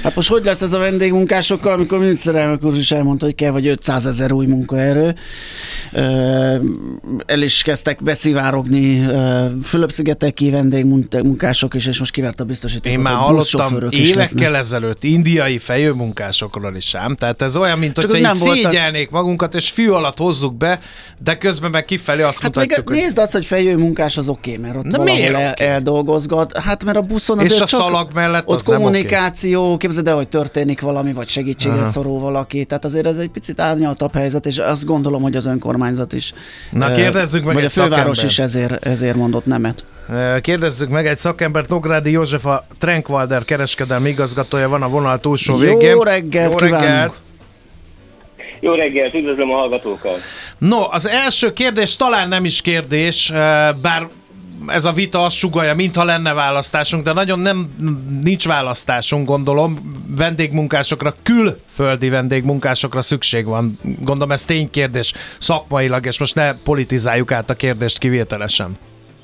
Hát most hogy lesz ez a vendégmunkásokkal, amikor miniszterelnök úr is elmondta, hogy kell vagy 500 000 új munkaerő. El is kezdtek beszivárogni Fülöp-szigeteki vendégmunkások is, és most kivert a biztosítékot. Én már hallottam évekkel ezelőtt indiai fejőmunkásokról is ám. Tehát ez olyan, mint hogyha így szégyelnék magunkat, és fű alatt hozzuk be, de közben meg kifelé azt mutatjuk, hogy... Nézd azt, hogy fejőmunkás az oké, mert ott valahol eldolgozgat. Hát mert a buszon azért és a csak szalag mellett ott kommunikáció, képzeld el, hogy történik valami, vagy segítségre szorul valaki. Tehát azért ez egy picit árnyaltabb helyzet, és azt gondolom, hogy az önkormányzat is. Na kérdezzük meg vagy egy a főváros szakember. is ezért mondott nemet. Kérdezzük meg egy szakembert, Nógrádi József, a Trenkwalder kereskedelmi igazgatója van a vonal túlsó végén. Jó reggelt kívánunk! Jó reggelt, üdvözlöm a hallgatókat! No, az első kérdés talán nem is kérdés, bár ez a vita azt sugallja, mintha lenne választásunk, de nagyon nincs választásunk, gondolom. Vendégmunkásokra, külföldi vendégmunkásokra szükség van. Gondolom ez ténykérdés szakmailag, és most ne politizáljuk át a kérdést kivételesen.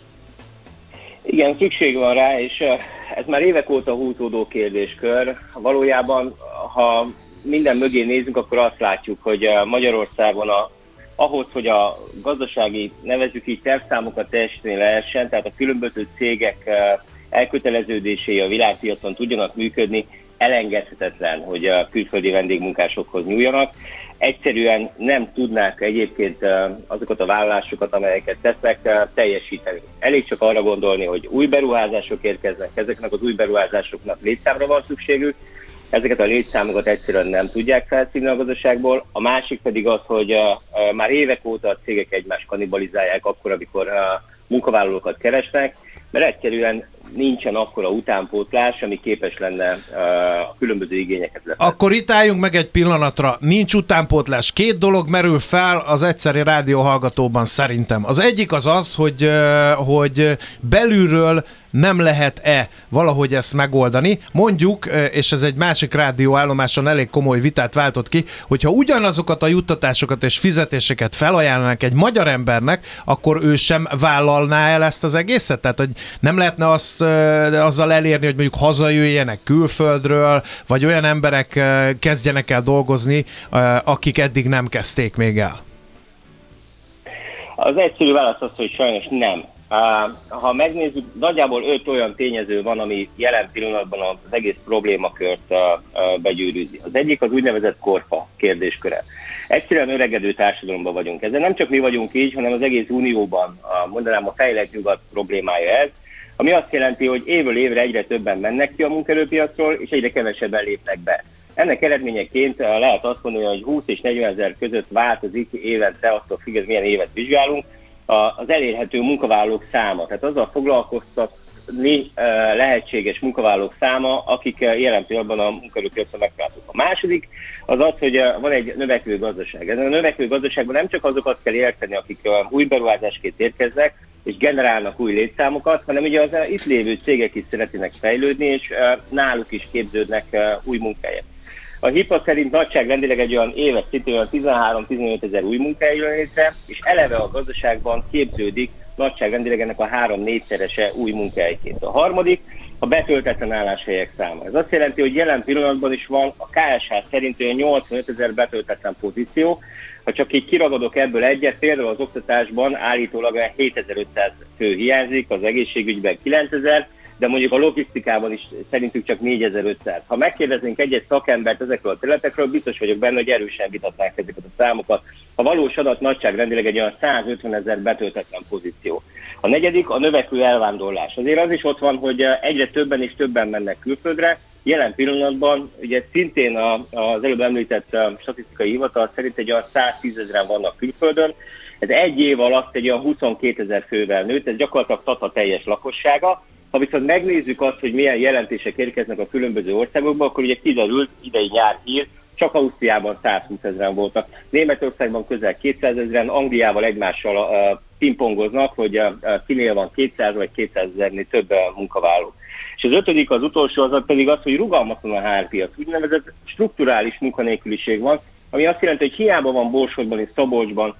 Igen, szükség van rá, és ez már évek óta húzódó kérdéskör. Valójában, ha minden mögé nézünk, akkor azt látjuk, hogy Magyarországon ahhoz, hogy a gazdasági, nevezzük így, tervszámokat teljesíteni lehessen, tehát a különböző cégek elköteleződései a világpiacon tudjanak működni, elengedhetetlen, hogy a külföldi vendégmunkásokhoz nyúljanak. Egyszerűen nem tudnák egyébként azokat a vállalásokat, amelyeket tesznek, teljesíteni. Elég csak arra gondolni, hogy új beruházások érkeznek, ezeknek az új beruházásoknak létszámra van szükségük, ezeket a létszámokat egyszerűen nem tudják felszívni a gazdaságból. A másik pedig az, hogy már évek óta a cégek egymást kannibalizálják akkor, amikor munkavállalókat keresnek, mert egyszerűen nincsen akkora utánpótlás, ami képes lenne a különböző igényeket lefedni. Akkor itt álljunk meg egy pillanatra. Nincs utánpótlás. Két dolog merül fel az egyszeri rádióhallgatóban szerintem. Az egyik az, hogy belülről nem lehet-e valahogy ezt megoldani. Mondjuk, és ez egy másik rádióállomáson elég komoly vitát váltott ki, hogyha ugyanazokat a juttatásokat és fizetéseket felajánlanak egy magyar embernek, akkor ő sem vállalná el ezt az egészet? Tehát, hogy nem lehetne azzal elérni, hogy mondjuk hazajöjjenek külföldről, vagy olyan emberek kezdjenek el dolgozni, akik eddig nem kezdték még el? Az egyszerű válasz az, hogy sajnos nem. Ha megnézzük, nagyjából 5 olyan tényező van, ami jelen pillanatban az egész problémakört begyűrűzi. Az egyik az úgynevezett korfa kérdésköre. Egyszerűen öregedő társadalomban vagyunk. Ezzel nem csak mi vagyunk így, hanem az egész Unióban, mondanám a fejlett nyugat problémája ez, ami azt jelenti, hogy évről évre egyre többen mennek ki a munkaerőpiacról, és egyre kevesebben lépnek be. Ennek eredményeként lehet azt mondani, hogy 20 és 40 000 között változik évente, attól függ, hogy milyen évet vizsgálunk, az elérhető munkavállalók száma. Tehát azzal foglalkoztatni lehetséges munkavállalók száma, akik jelen pillanatban a munkaerőpiacon megtalálhatók. A második az az, hogy van egy növekvő gazdaság. Ezen a növekvő gazdaságban nem csak azokat kell érteni, akik új beruházásként érkeznek, és generálnak új létszámokat, hanem ugye az itt lévő cégek is szeretnének fejlődni, és náluk is képződnek új munkahelyek. A HIPA szerint nagyságrendileg egy olyan éves szintén 13-15 000 új munkahely jön létre, és eleve a gazdaságban képződik nagyságrendileg ennek a 3-4-szerese új munkahelyként. A harmadik a betöltetlen álláshelyek száma. Ez azt jelenti, hogy jelen pillanatban is van a KSH szerint olyan 85 000 betöltetlen pozíció. Ha csak így kiragadok ebből egyet, például az oktatásban állítólag 7500 fő hiányzik, az egészségügyben 9000, de mondjuk a logisztikában is szerintük csak 4500. Ha megkérdeznénk egy-egy szakembert ezekről a területekről, biztos vagyok benne, hogy erősen vitatnánk ezeket a számokat. A valós adat nagyságrendileg egy olyan 150 000 betöltetlen pozíció. A negyedik a növekvő elvándorlás. Azért az is ott van, hogy egyre többen és többen mennek külföldre. Jelen pillanatban ugye szintén az előbb említett statisztikai hivatal szerint egy olyan 110 000-en vannak külföldön. Ez egy év alatt egy olyan 22 000 fővel nőtt, ez gyakorlatilag Tata teljes lakossága. Ha viszont megnézzük azt, hogy milyen jelentések érkeznek a különböző országokba, akkor ugye kiderült idei nyár hír, csak Ausztriában 120 000-en voltak, Németországban közel 200 000-en, Angliával egymással pingpongoznak, hogy kinél van 200 vagy 200 000-nél több munkavállaló. És az ötödik, az utolsó az pedig az, hogy rugalmatlan a HR-piac. Úgynevezett strukturális munkanélküliség van, ami azt jelenti, hogy hiába van Borsodban és Szabolcsban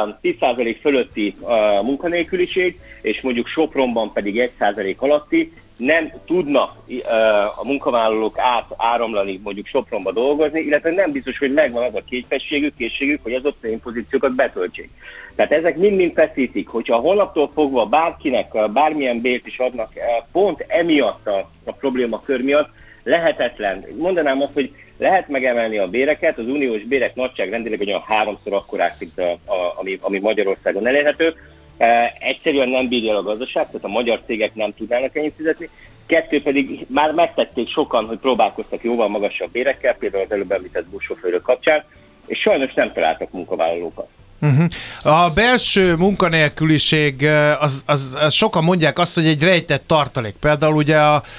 10% fölötti munkanélküliség, és mondjuk Sopronban pedig 1% alatti, nem tudnak a munkavállalók áramlani mondjuk Sopronba dolgozni, illetve nem biztos, hogy megvan az a készségük, hogy az ottani pozíciókat betöltsék. Tehát ezek mind-mind feszítik, hogyha holnaptól fogva bárkinek bármilyen bért is adnak, pont emiatt a problémakör miatt lehetetlen. Mondanám azt, hogy lehet megemelni a béreket, az uniós bérek nagyságrendileg olyan 3-szor akkorák, mint ami Magyarországon elérhető. Egyszerűen nem bírja el a gazdaság, tehát a magyar cégek nem tudnának ennyit fizetni. 2 pedig már megtették sokan, hogy próbálkoztak jóval magasabb bérekkel, például az előbb említett buszsofőrök kapcsán, és sajnos nem találtak munkavállalókat. A belső munkanélküliség, az sokan mondják azt, hogy egy rejtett tartalék. Például ugye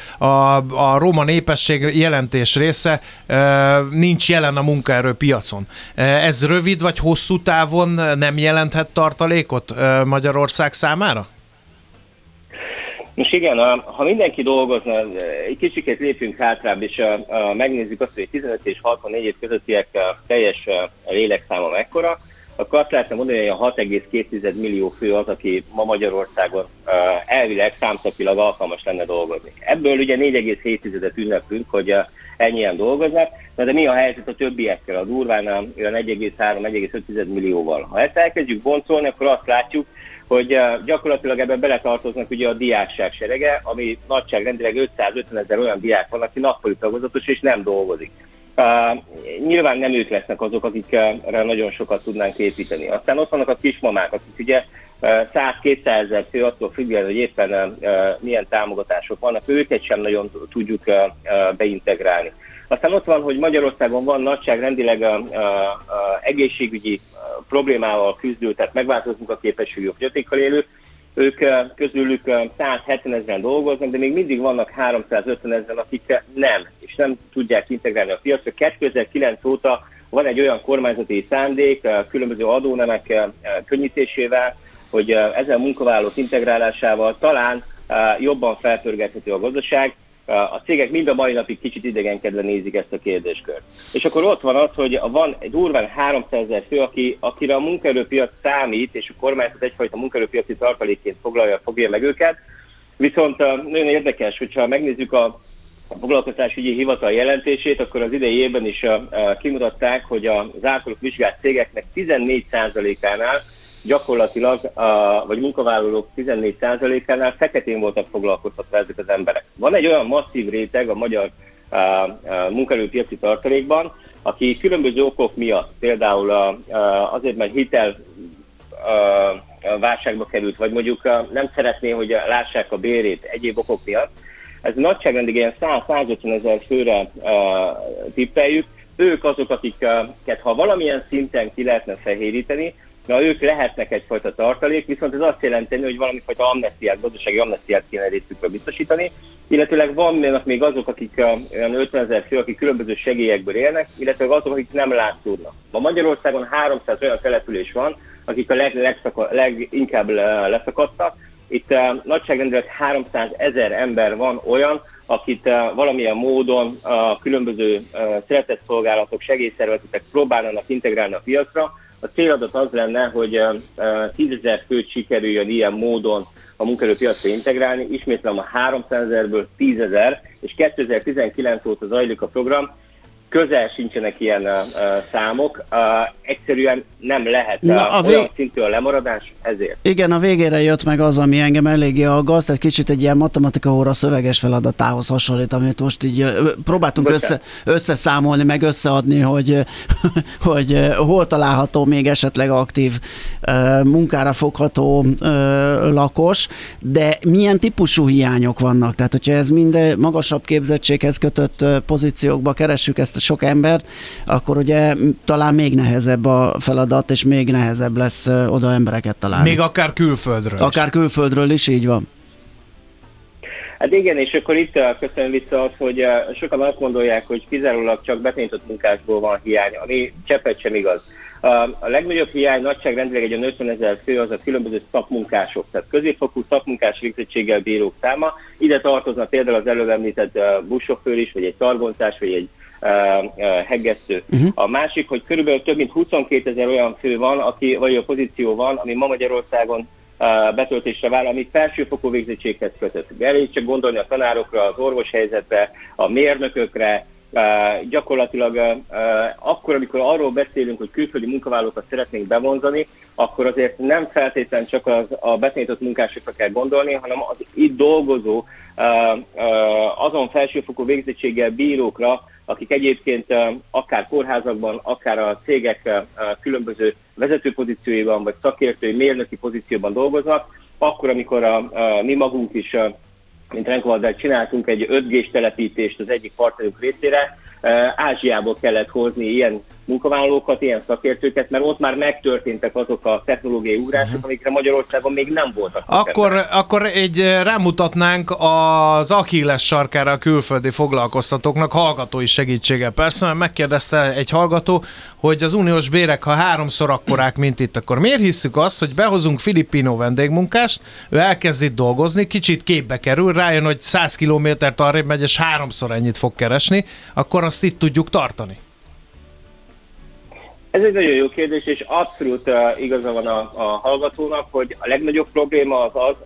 a roma népesség jelentés része nincs jelen a munkaerőpiacon. Ez rövid vagy hosszú távon nem jelenthet tartalékot Magyarország számára? Most igen, ha mindenki dolgozna, egy kicsikét lépjünk hátrább, és megnézzük azt, hogy 15 és 64 év közöttiek teljes lélekszáma mekkora, akkor azt lehetne mondani, hogy a 6,2 millió fő az, aki ma Magyarországon elvileg számszakilag alkalmas lenne dolgozni. Ebből ugye 4,7-et ünneplünk, hogy ennyien dolgoznak, de mi a helyzet a többiekkel, a durván olyan 1,3-1,5 millióval. Ha ezt elkezdjük boncolni, akkor azt látjuk, hogy gyakorlatilag ebben beletartoznak ugye a diákság serege, ami nagyságrendileg 550 000 olyan diák van, aki nappali tagozatos és nem dolgozik. Nyilván nem ők lesznek azok, akikre nagyon sokat tudnánk építeni. Aztán ott vannak a kismamák, akik ugye 100-200 000 fő, attól függően, hogy éppen milyen támogatások vannak, őket sem nagyon tudjuk beintegrálni. Aztán ott van, hogy Magyarországon van nagyságrendileg egészségügyi problémával küzdő, tehát megváltozott munkaképességű fogyatékkal élő, ők közülük 170 000 dolgoznak, de még mindig vannak 350 000, akik nem, és nem tudják integrálni a piacra. 2009 óta van egy olyan kormányzati szándék, különböző adónemek könnyítésével, hogy ezen munkavállalók integrálásával talán jobban felpörgethető a gazdaság. A cégek mind a mai napig kicsit idegenkedve nézik ezt a kérdéskört. És akkor ott van az, hogy van durván 300 000 fő, akire a munkaerőpiac számít, és a kormányzat egyfajta munkaerőpiaci tartalékként fogja meg őket. Viszont nagyon érdekes, hogyha megnézzük a foglalkoztatásügyi hivatal jelentését, akkor az idei évben is kimutatták, hogy az általuk vizsgált cégeknek 14%-ánál gyakorlatilag, vagy munkavállalók 14%-ánál feketén voltak foglalkoztatva ezek az emberek. Van egy olyan masszív réteg a magyar munkaerőpiaci tartalékban, aki különböző okok miatt, például azért, mert hitel válságba került, vagy mondjuk nem szeretné, hogy lássák a bérét egyéb okok miatt, ez nagyságrendig ilyen 100-150 000 főre tippeljük, ők azok, akiket ha valamilyen szinten ki lehetne fehéríteni, na ők lehetnek egyfajta tartalék, viszont ez azt jelenti, hogy valamifajta amnesztiát, gazdasági amnesztiát kéne részükről biztosítani, illetőleg vannak még azok, akik olyan 50 000 fő, akik különböző segélyekből élnek, illetve azok, akik nem látszódnak. Ma Magyarországon 300 olyan település van, akik a leginkább leszakadtak. Itt nagyságrendileg 300 000 ember van olyan, akit valamilyen módon a különböző szeretetszolgálatok, segélyszervezetek próbálnak integrálni a piacra. A céladat az lenne, hogy 10 000 főt sikerüljön ilyen módon a munkaerőpiacra integrálni. Ismétlem, a 300 000-ből 10 000, és 2019 óta zajlik a program. Közel sincsenek ilyen számok, egyszerűen nem lehet olyan szintű a lemaradás, ezért. Igen, a végére jött meg az, ami engem eléggé aggaszt, egy kicsit egy ilyen matematika óra szöveges feladatához hasonlít, amit most így próbáltunk összeszámolni, meg összeadni, hogy hol található még esetleg aktív munkára fogható lakos, de milyen típusú hiányok vannak? Tehát, hogyha ez mind magasabb képzettséghez kötött pozíciókba keressük ezt a sok embert, akkor ugye talán még nehezebb a feladat, és még nehezebb lesz oda embereket találni. Még akár külföldről Akár külföldről is, így van. Hát igen, és akkor itt köszönöm vissza az, hogy sokan azt gondolják, hogy kizárólag csak betanított munkásból van hiány, ami cseppet sem igaz. A legnagyobb hiány nagyságrendileg egy 50 000 fő az a különböző szakmunkások, tehát középfokú szakmunkás végzettséggel bírók száma. Ide tartozna például az előbb említett buszsofőr is, vagy egy targoncás, vagy egy heggesztő. A másik, hogy körülbelül több mint 22 000 olyan fő van, vagy a pozíció van, ami ma Magyarországon betöltésre váll, amit felsőfokú végzettséghez kötött. Elég csak gondolni a tanárokra, az orvoshelyzetre, a mérnökökre. Gyakorlatilag akkor, amikor arról beszélünk, hogy külföldi munkavállalókat szeretnénk bevonzani, akkor azért nem feltétlenül csak a betanított munkásokra kell gondolni, hanem az itt dolgozó, azon felsőfokú végzettséggel bírókra, akik egyébként akár kórházakban, akár a cégek különböző vezető pozícióiban, vagy szakértői, mérnöki pozícióban dolgoznak, akkor, amikor mi magunk is, mint Renkovaddal csináltunk egy 5G-s telepítést az egyik partnerünk részére, Ázsiából kellett hozni ilyen munkavállalókat, ilyen szakértőket, mert ott már megtörténtek azok a technológiai ugrások, amikre Magyarországon még nem voltak. Akkor rámutatnánk az Achilles sarkára a külföldi foglalkoztatóknak, hallgatói segítséggel persze, mert megkérdezte egy hallgató, hogy az uniós bérek, ha 3-szor akkorák, mint itt, akkor miért hisszük azt, hogy behozunk filipino vendégmunkást, ő elkezd itt dolgozni, kicsit képbe kerül, rájön, hogy 100 kilométert arrébb megy, és 3-szor ennyit fog keresni, akkor azt itt tudjuk tartani? Ez egy nagyon jó kérdés, és abszolút igaza van a hallgatónak, hogy a legnagyobb probléma az,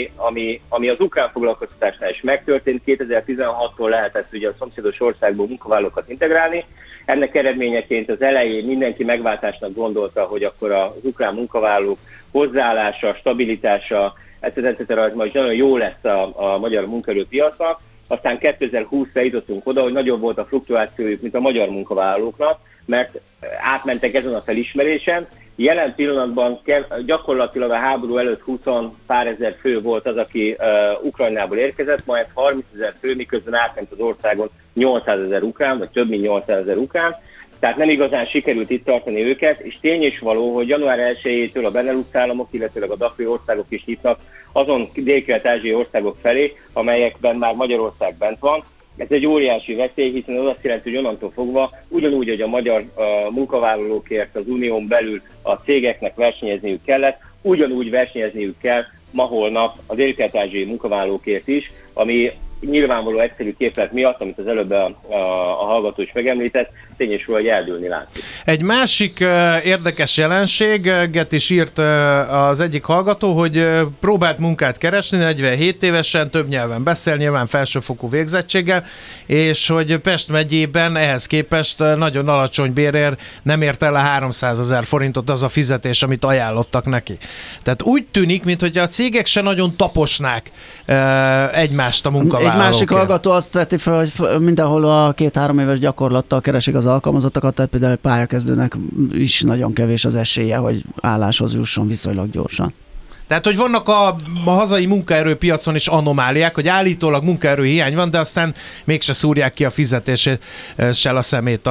ami az ukrán foglalkoztatásnál is megtörtént. 2016-tól lehetett ugye a szomszédos országból munkavállalókat integrálni. Ennek eredményeként az elején mindenki megváltásnak gondolta, hogy akkor az ukrán munkavállalók hozzáállása, stabilitása, etc. majd nagyon jó lesz a magyar munkaerőpiacnak. Aztán 2020-ra jutottunk oda, hogy nagyobb volt a fluktuációjuk, mint a magyar munkavállalóknak, mert átmentek ezen a felismerésen. Jelen pillanatban gyakorlatilag a háború előtt 20 pár ezer fő volt az, aki Ukrajnából érkezett, majd 30 000 fő, miközben átment az országon 800 000 ukrán, vagy több mint 800 000 ukrán. Tehát nem igazán sikerült itt tartani őket, és tény is való, hogy január 1-től a Benelux államok, illetőleg a DACH országok is nyitnak azon dél-kelet-ázsiai országok felé, amelyekben már Magyarország bent van. Ez egy óriási veszély, hiszen az azt jelenti, hogy onnantól fogva, ugyanúgy, hogy a magyar munkavállalókért az unión belül a cégeknek versenyezniük kellett, ugyanúgy versenyezniük kell ma-holnap a dél-kelet-ázsiai munkavállalókért is, ami nyilvánvaló egyszerű képlet miatt, amit az előbb a hallgató is megemlített, tényes róla, hogy eldőlni látszik. Egy másik érdekes jelenséget is írt az egyik hallgató, hogy próbált munkát keresni, 47 évesen, több nyelven beszél, nyilván felsőfokú végzettséggel, és hogy Pest megyében ehhez képest nagyon alacsony bérért nem ért el a 300 000 forintot az a fizetés, amit ajánlottak neki. Tehát úgy tűnik, mintha a cégek se nagyon taposnák egymást a munkavállalókért. Egy másik hallgató azt veti fel, hogy mindenhol a 2-3 éves gyakorlattal keresik az alkalmazottakat, tehát például pályakezdőnek is nagyon kevés az esélye, hogy álláshoz jusson viszonylag gyorsan. Tehát, hogy vannak a hazai munkaerőpiacon is anomáliák, hogy állítólag munkaerő hiány van, de aztán mégse szúrják ki a fizetéssel a szemét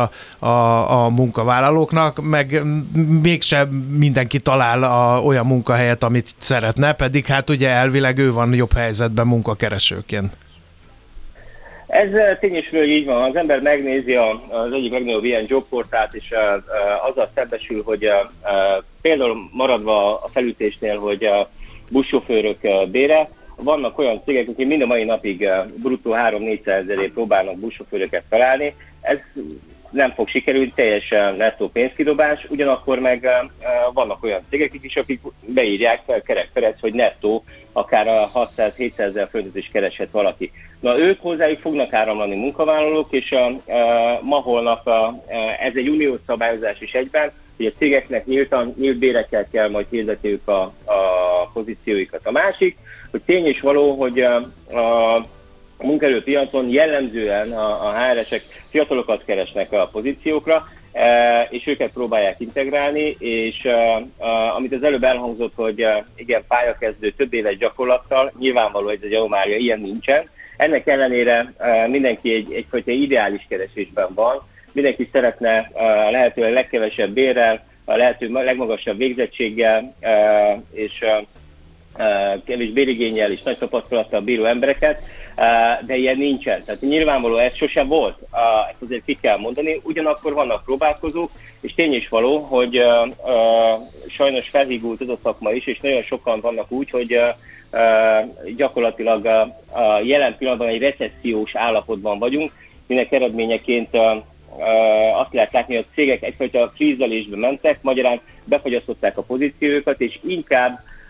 a munkavállalóknak, meg mégse mindenki talál olyan munkahelyet, amit szeretne, pedig hát ugye elvileg ő van jobb helyzetben munkakeresőként. Ez tényleg így van. Az ember megnézi az egyik legnagyobb ilyen jobportált, és azzal szembesül, hogy például maradva a felütésnél, hogy a buszsofőrök bére, vannak olyan cégek, akik mind a mai napig bruttó 3-400 ezerért próbálnak buszsofőröket felállni. Ez nem fog sikerülni, teljesen nettó pénzkidobás, ugyanakkor meg vannak olyan cégek is, akik beírják kerekperec, hogy nettó akár 600-700 ezer forintot is kereshet valaki. Na, ők hozzájuk fognak áramlani munkavállalók, és ma-holnap ez egy uniós szabályozás is egyben, hogy a cégeknek nyílt bérekkel kell majd hirdetniük a pozícióikat. A másik, hogy tény is való, hogy a munkaerőpiacon jellemzően a HR-esek fiatalokat keresnek a pozíciókra, és őket próbálják integrálni, és amit az előbb elhangzott, hogy igen, pályakezdő több éves gyakorlattal, nyilvánvaló, hogy ez egy anomália, ilyen nincsen. Ennek ellenére mindenki egyfajta ideális keresésben van, mindenki szeretne lehetőleg legkevesebb bérrel, a lehető legmagasabb végzettséggel és kevés bérigénnyel és nagy tapasztalattal bíró embereket, de ilyen nincsen. Tehát nyilvánvaló ez sosem volt, ezt azért ki kell mondani, ugyanakkor vannak próbálkozók, és tény is való, hogy sajnos felhígult ez a szakma is, és nagyon sokan vannak úgy, hogy gyakorlatilag a jelen pillanatban egy recessziós állapotban vagyunk, minek eredményeként azt lehet látni, hogy a cégek egyfajta krízelésbe mentek, magyarán befagyasztották a pozíciókat, és inkább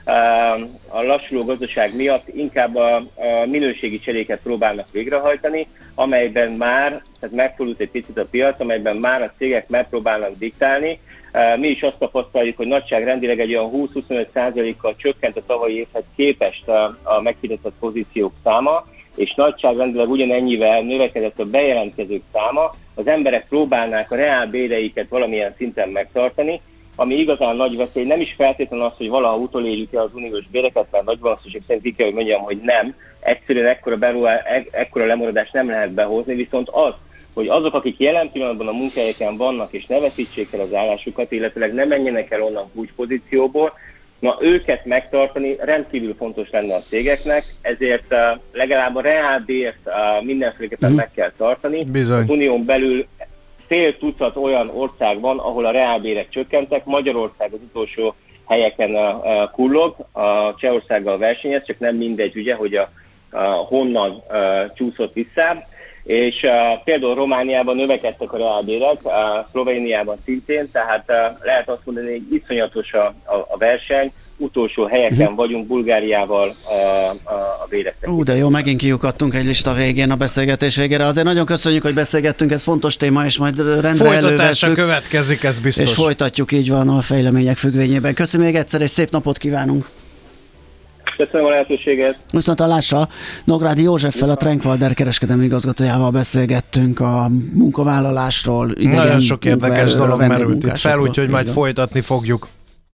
a lassuló gazdaság miatt inkább a minőségi cseréket próbálnak végrehajtani, amelyben már, tehát megfordult egy picit a piac, amelyben már a cégek megpróbálnak diktálni. Mi is azt tapasztaljuk, hogy nagyságrendileg egy olyan 20-25%-kal csökkent a tavalyi évhez képest a meghirdetett pozíciók száma, és nagyságrendileg ugyanennyivel növekedett a bejelentkezők száma. Az emberek próbálnák a reálbéreiket valamilyen szinten megtartani, ami igazán nagy veszély. Nem is feltétlenül az, hogy valaha utolérjük el az uniós béreket, mert nagy valószínűség szerint ki kell, hogy mondjam, hogy nem. Egyszerűen ekkora lemaradást nem lehet behozni, viszont az, hogy azok, akik jelen pillanatban a munkahelyeken vannak, és ne veszítsék el az állásukat, illetőleg ne menjenek el onnan kulcspozícióból, na őket megtartani rendkívül fontos lenne a cégeknek, ezért legalább a reálbért mindenféleképpen meg kell tartani. Bizony. Az unión belül fél tucat olyan ország van, ahol a reálbérek csökkentek, Magyarország az utolsó helyeken kullog, a Csehországgal versenyez, csak nem mindegy, ugye, hogy honnan csúszott vissza. És például Romániában növekedtek a reálbérek, Szlovéniában szintén, tehát lehet azt mondani, hogy iszonyatos a verseny, utolsó helyeken vagyunk Bulgáriával a bérek. De jó, megint kiukadtunk egy lista végén, a beszélgetés végére. Azért nagyon köszönjük, hogy beszélgettünk, ez fontos téma, és majd rendre folytatása következik, ez biztos. És folytatjuk, így van, a fejlemények függvényében. Köszönöm még egyszer, és szép napot kívánunk! Köszönöm a lehetőséget. Viszontlátásra Nógrádi Józseffel, a Trenkwalder kereskedelmi igazgatójával beszélgettünk a munkavállalásról. Nagyon sok érdekes dolog merült itt fel, úgyhogy majd folytatni fogjuk.